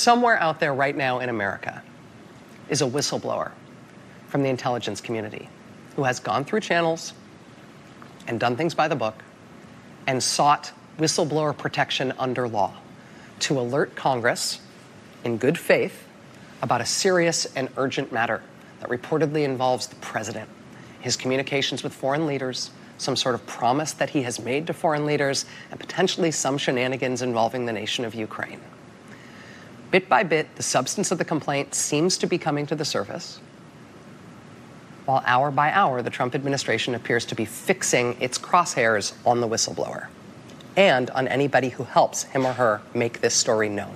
somewhere out there right now in America is a whistleblower from the intelligence community who has gone through channels and done things by the book and sought whistleblower protection under law to alert Congress in good faith about a serious and urgent matter that reportedly involves the president, his communications with foreign leaders, some sort of promise that he has made to foreign leaders, and potentially some shenanigans involving the nation of Ukraine. Bit by bit, the substance of the complaint seems to be coming to the surface, while hour by hour, the Trump administration appears to be fixing its crosshairs on the whistleblower and on anybody who helps him or her make this story known.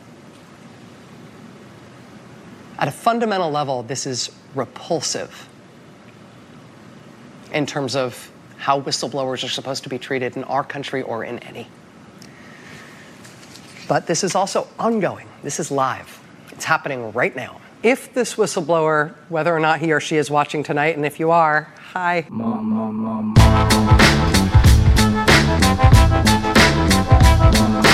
At a fundamental level, this is repulsive in terms of how whistleblowers are supposed to be treated in our country or in any. But this is also ongoing. This is live. It's happening right now. If this whistleblower, whether or not he or she is watching tonight, and if you are, hi. Mom.